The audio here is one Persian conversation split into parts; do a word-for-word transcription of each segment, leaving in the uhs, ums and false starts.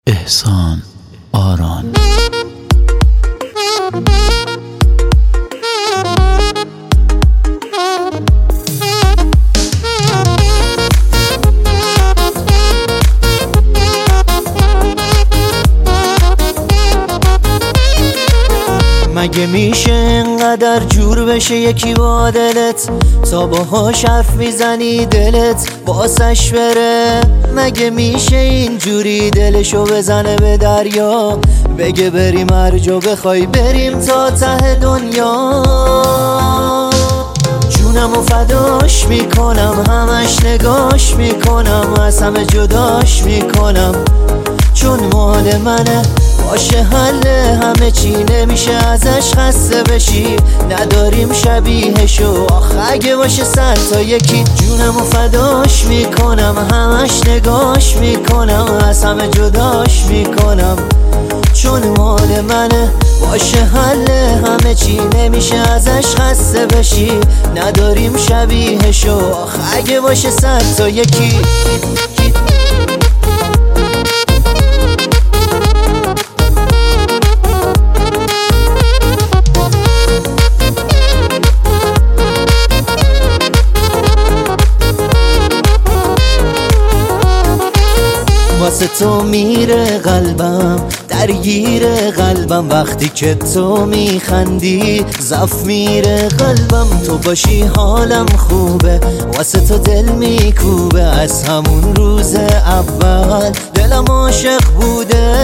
احسان آران. مگه میشه اینقدر جور بشه یکی با دلت، تا باهاش حرف میزنی دلت باسش بره؟ مگه میشه اینجوری دلشو بزنه به دریا، بگه بریم هر جا بخوای بریم تا ته دنیا؟ جونمو فداش میکنم، همش نگاش میکنم، از همه جداش میکنم، چون مال منه، باشه حل همه چی، نمیشه ازش خسته بشی، نداریم شبیهشو، آخ اگه باشه صد تا یکی. جونمو فداش میکنم، همش نگاش میکنم، از همه جداش میکنم، چون مال منه، باشه حل همه چی، نمیشه ازش خسته بشی، نداریم شبیهشو، آخ اگه باشه صد تا یکی. واسه تو میره قلبم، درگیر قلبم، وقتی که تو میخندی زف میره قلبم، تو باشی حالم خوبه، واسه تو دل میکوبه، از همون روز اول دلم عاشق بوده.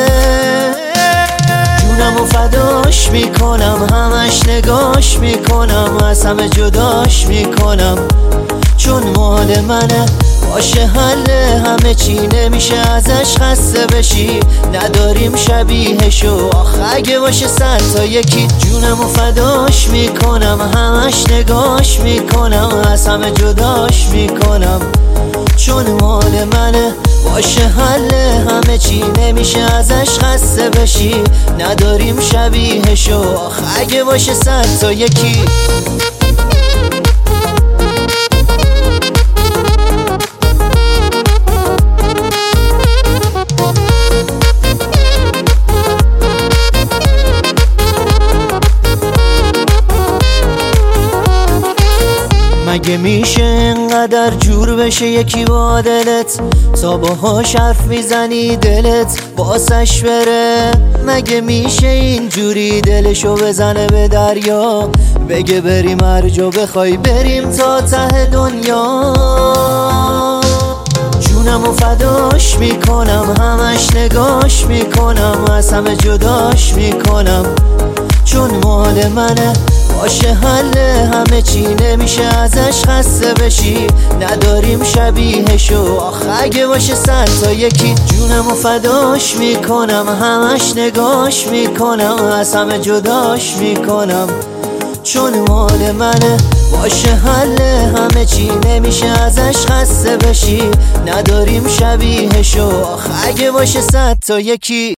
جونمو فداش میکنم، همش نگاش میکنم، از همه جداش میکنم، چون مال منه، باشه حل همه چی، نمیشه ازش خسته بشی، نداریم شبیهشو، آخ اگه باشه صد تا یکی. جونمو فداش میکنم، همش نگاش میکنم، از همه جداش میکنم، چون مال منه، باشه حل همه چی، نمیشه ازش خسته بشی، نداریم شبیهشو، آخ اگه باشه صد تا یکی. مگه میشه اینقدر جور بشه یکی با دلت، تا باهاش حرف میزنی دلت باسش بره؟ مگه میشه اینجوری دلشو بزنه به دریا، بگه بریم هر جا بخوای بریم تا ته دنیا؟ جونمو فداش میکنم، همش نگاش میکنم، از همه جداش میکنم، چون مال منه، باشه حل همه چی، نمیشه ازش خسته بشی، نداریم شبیهشو، آخ اگه باشه صد تا یکی. جونمو فداش میکنم، همش نگاش میکنم، از همه جداش میکنم، چون مال منه، باشه حل همه چی، نمیشه ازش خسته بشی، نداریم شبیهشو، آخ اگه باشه صد تا یکی.